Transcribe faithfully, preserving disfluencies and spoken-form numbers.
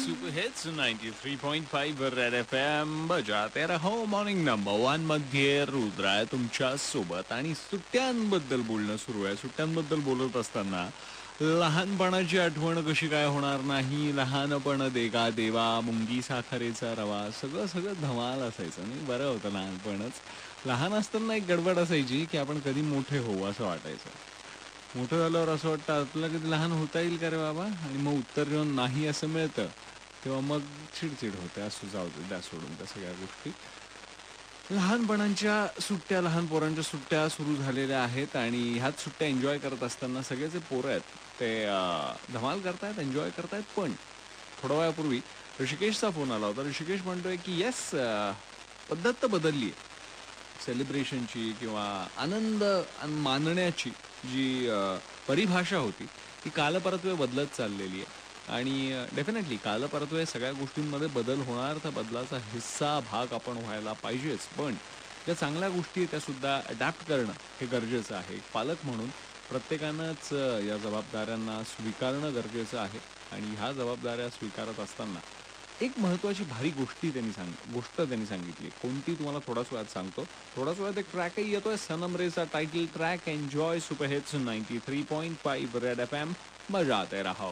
Super hits ninety three point five red FM एम बजाते रहो. मॉर्निंग नंबर वन मध्ये रुद्र आहे तुमच्या सोबत आणि सुट्ट्यांबद्दल बोलणं सुरू आहे. सुट्ट्यांबद्दल बोलत असताना लहानपणाची आठवण कशी काय होणार नाही. लहानपण देगा देवा, मुंगी साखरेचा रवा, सगळं सगळं धमाल असायचं नाही. बरं होतं लहानपणच. लहान असताना एक गडबड असायची की आपण कधी मोठे होऊ असं वाटायचं. मोठं झाल्यावर असं वाटतं आपल्याला कधी लहान होता येईल का रे बाबा, आणि मग उत्तर जेव्हा नाही असं मिळतं तेव्हा मग चिडचिड होते. असं जाऊ दे, द्या सोडून त्या सगळ्या गोष्टी. लहानपणाच्या सुट्ट्या, लहान पोरांच्या सुट्ट्या सुरू झालेल्या आहेत आणि ह्याच सुट्ट्या एन्जॉय करत असताना सगळे जे पोरं आहेत ते धमाल करतायत, एन्जॉय करतायत. पण थोड्या वेळापूर्वी ऋषिकेशचा फोन आला होता. ऋषिकेश म्हणतोय की येस, पद्धत तर बदलली आहे सेलिब्रेशनची किंवा आनंद मानण्याची जी परिभाषा होती ती कालपरत्वे बदलत चाललेली आहे. आणि डेफिनेटली कालपरत्वे सगळ्या गोष्टींमध्ये बदल होणार, तर बदलाचा हिस्सा भाग आपण व्हायला पाहिजेच. पण ज्या चांगल्या गोष्टी आहेत त्यासुद्धा अडॅप्ट करणं हे गरजेचं आहे. पालक म्हणून प्रत्येकानंच या जबाबदाऱ्यांना स्वीकारणं गरजेचं आहे. आणि ह्या जबाबदाऱ्या स्वीकारत असताना एक महत्त्वाची भारी गोष्टी त्यांनी सांग गोष्ट त्यांनी सांगितली. कोणती तुम्हाला थोड्याच वेळात सांगतो. थोड्याच वेळात एक ट्रॅकही येतोय, सनम रेचा title track. Enjoy super hits ninety three point five red FM एम, बजाते रहो.